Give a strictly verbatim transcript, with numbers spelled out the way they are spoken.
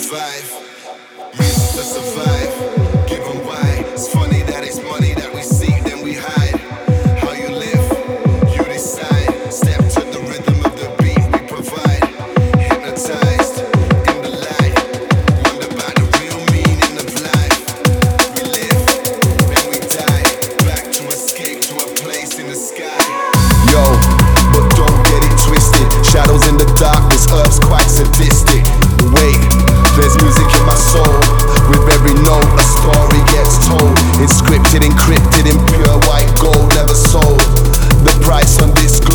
survive. Reasons to survive. Given why. It's funny that it's money that we seek, then we hide. How you live, you decide. Step to the rhythm of the beat we provide. Hypnotized in the light. Wonder about the real meaning of life. We live, then we die. Back to escape to a place in the sky. Yo, but don't get it twisted. Shadows in the darkness, Earth's quite sadistic.